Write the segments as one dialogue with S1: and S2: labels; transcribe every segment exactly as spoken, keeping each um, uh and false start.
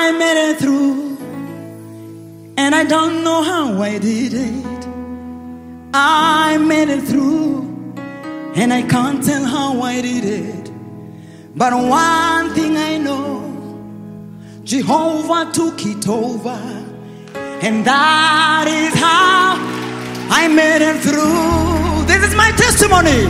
S1: I made it through, and I don't know how I did it. I made it through, and I can't tell how I did it. But one thing I know, Jehovah took it over, and that is how I made it through. This is my testimony.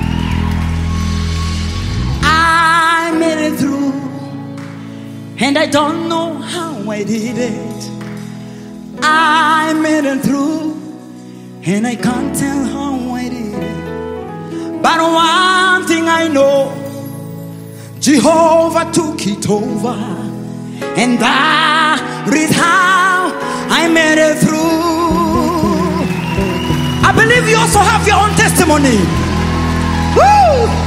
S1: I made it through, and I don't know how I did it. I made it through, and I can't tell how I did it. But one thing I know, Jehovah took it over, and that is how I made it through. I believe you also have your own testimony. Woo!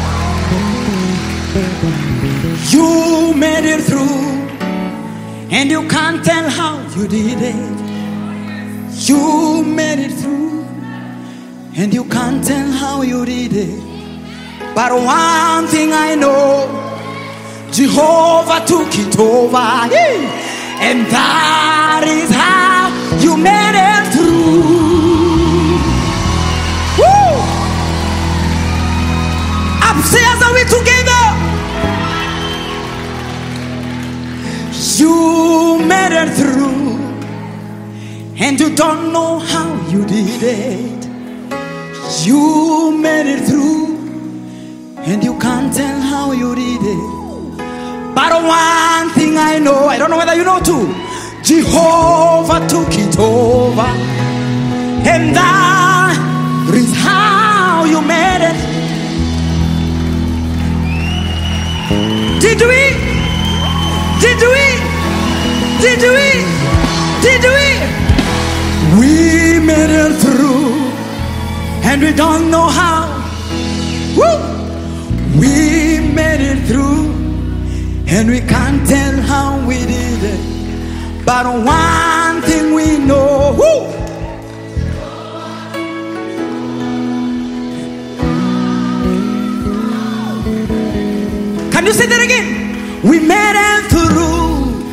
S1: You made it through, and you can't tell how you did it. You made it through, and you can't tell how you did it. But one thing I know, Jehovah took it over, and that is how you made it through. Woo! Upstairs, are we together? You made it through, and you don't know how you did it. You made it through, and you can't tell how you did it. But one thing I know, I don't know whether you know too, Jehovah took it over, and that is how you made it. Did we? Did we? Did we? Did we? We made it through, and we don't know how. Woo! We made it through, and we can't tell how we did it. But one thing we know, woo! Can you say that again? We made it through,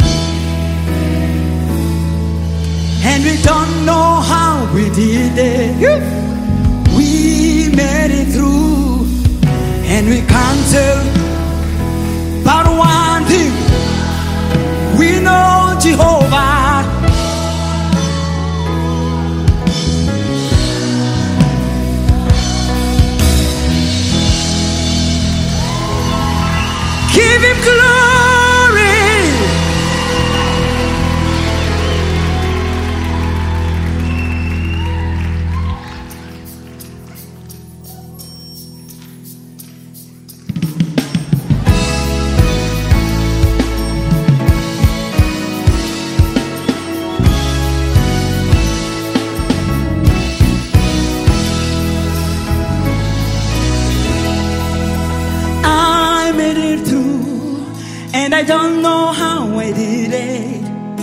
S1: and we don't know how we did it. We made it through, and we can't tell. But one thing we know, Jehovah. Give him glory. And I don't know how I did it.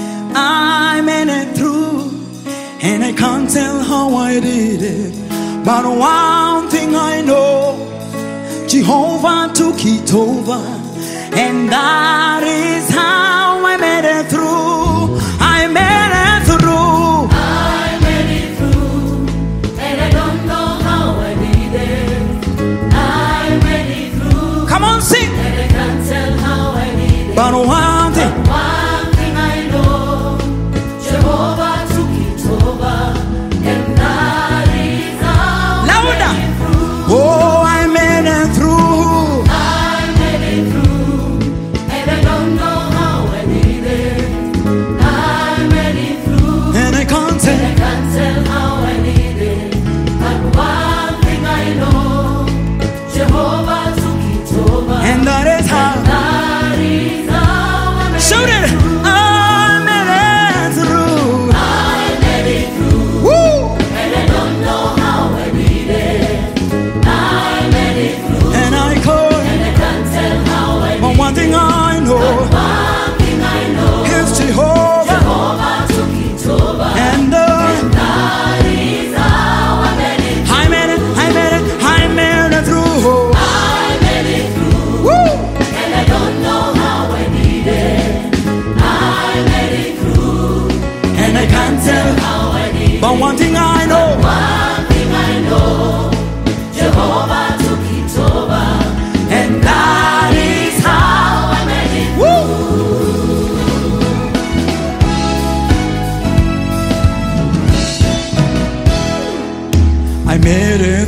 S1: I made it through, and I can't tell how I did it. But one thing I know, Jehovah took it over, and that is how I made it through. I made it through.
S2: I made it through, and I don't know how I did it. I made it through.
S1: Come on, sing.
S2: And I can't tell how I did it.
S1: But one thing,
S2: one thing I know, Jehovah took it over, and that is how
S1: louder.
S2: I made it through.
S1: Oh, I made it through.
S2: I made it through, and I don't know how I did it. I made it through,
S1: And I can't
S2: and
S1: tell.
S2: I can't tell how I did it. But one thing I know, Jehovah took it over,
S1: And that is how.
S2: that is how I made
S1: Shout
S2: it
S1: it.
S2: through.
S1: I made it through.
S2: I made it through,
S1: Woo!
S2: and I don't know how I did it. I made it through,
S1: And I could.
S2: and I can't tell how I did it.
S1: But one thing I know,
S2: One thing I know,
S1: is Jehovah.
S2: Jehovah took it over,
S1: And uh,
S2: that is how I made it.
S1: I made it, I made it, I made it through.
S2: I made it through,
S1: Woo!
S2: and I don't know how I did it.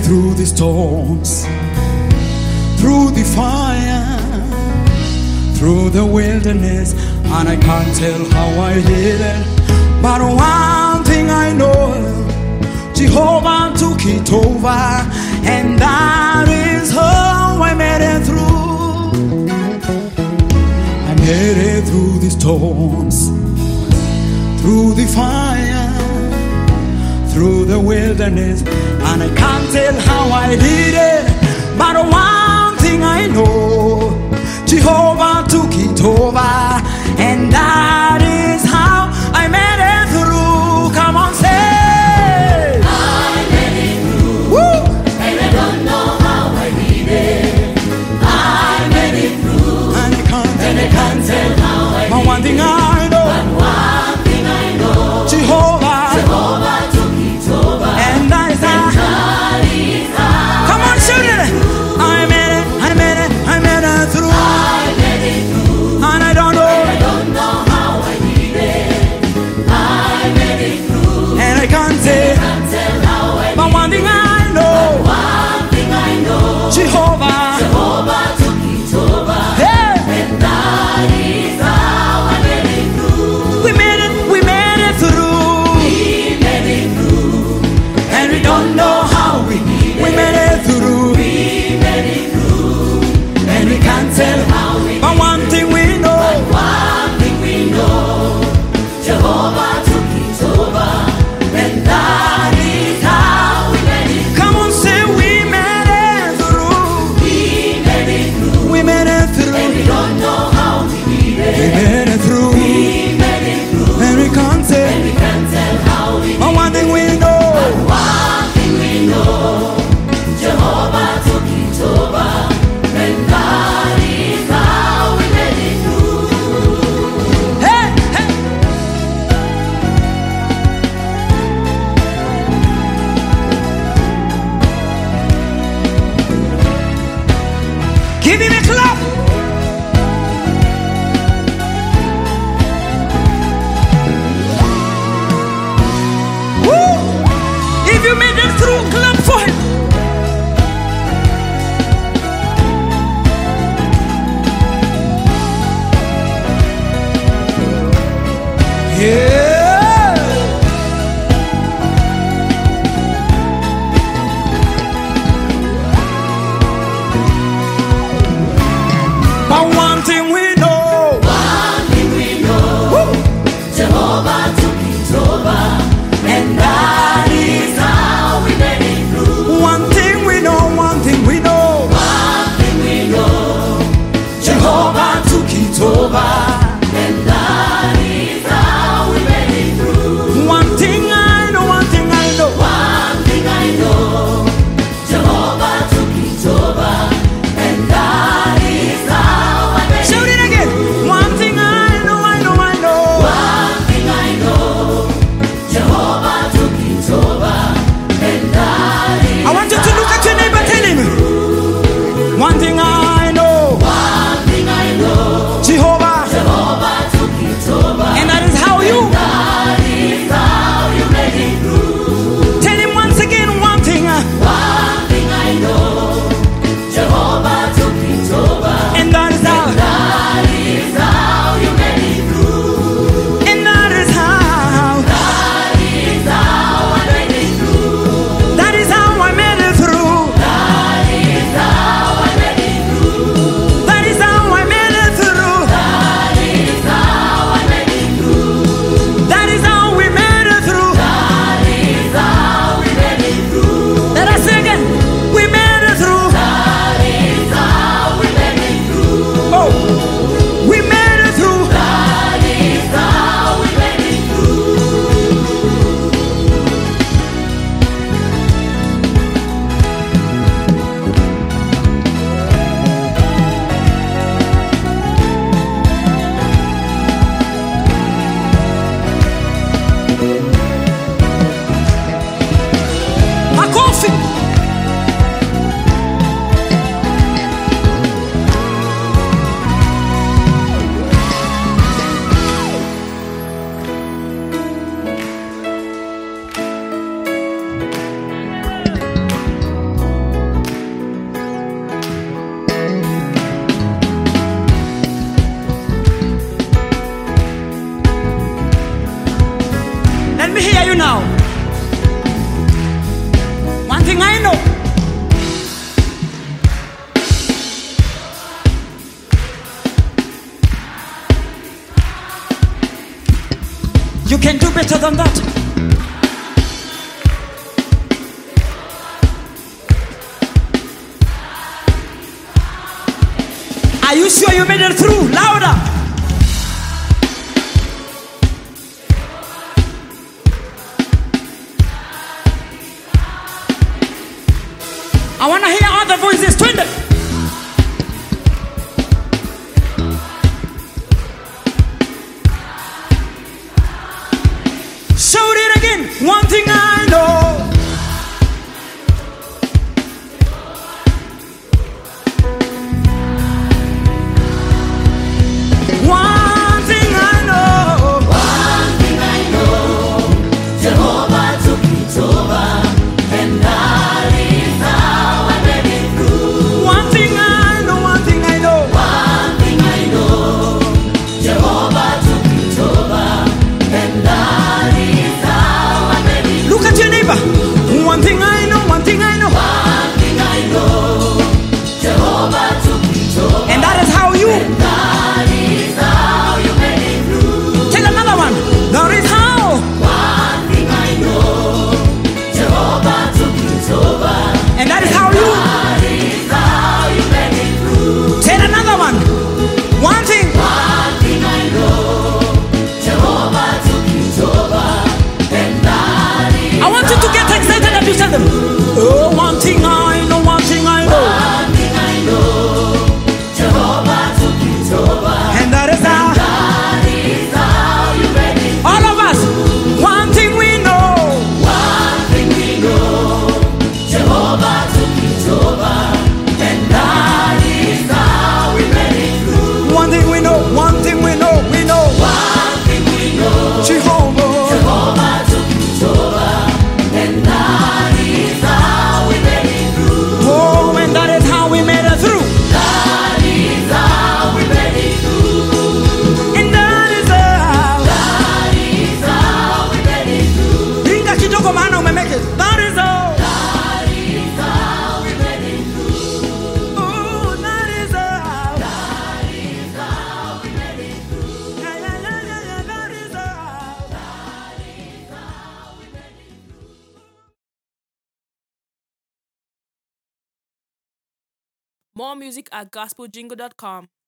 S1: through the storms, through the fire, through the wilderness, and I can't tell how I did it. But one thing I know, Jehovah took it over, and that is how I made it through. I made it through the storms, through the fire, through the wilderness, and I can't tell how I did it. But one thing I know, Jehovah took it over, and that is how I made it through. Come on, say,
S2: I made it through.
S1: woo!
S2: And I don't know how I did it. I made it through.
S1: And I can't,
S2: And I can't tell how I
S1: but
S2: did
S1: one thing
S2: it.
S1: I know,
S2: But one thing I know,
S1: Jehovah,
S2: Jehovah took it over.
S1: and that is how.
S2: That is how
S1: Come on, shoot it! I made it, I made it, I made You can do better than that. Are you sure you made it through? Louder. I want to hear all the voices. Twin them. Shout it again. One thing I know. One thing I know.
S2: One thing I know, Jehovah took it over, and that is how I made it through.
S1: One thing I know. One thing I know.
S2: One thing I know, Jehovah took it over, and that is how I made it through.
S1: Look at your neighbor. One thing I know. One thing I know.
S2: One thing I know, Jehovah took it over,
S1: And that is how you.
S2: and that is how you made it through.
S1: Tell another one. That is how.
S2: One thing I know, Jehovah took it over,
S1: And that is how you.
S2: that is how you made it through.
S1: Tell another one. One thing.
S2: One thing I know, Jehovah took it over, and that is
S1: I want you to get excited and you tell them. Oh, one thing I know. One thing I know.
S2: one thing I know, Jehovah took it over,
S1: And that is how.
S2: that is how you made it through.
S1: All of us. One thing we know.
S2: One thing we know, Jehovah took it over, and that is how we made it through.
S1: One thing we know. One thing we know. We know.
S2: One thing we know,
S1: Jehovah.
S2: Jehovah took it over, and that is how we made it through.
S1: Oh, and that is how we made it through.
S2: That is how we made it through.
S1: And that is how.
S2: That is how we made it through.
S1: Ringa kidogo maana umemeke. That is how.
S2: That is how we made it through.
S1: Oh, that is how.
S2: That is how we made it through.
S1: Yeah, yeah, yeah, yeah, yeah, that is how.
S2: That is how we made it through.
S3: More music at gospel jingle dot com.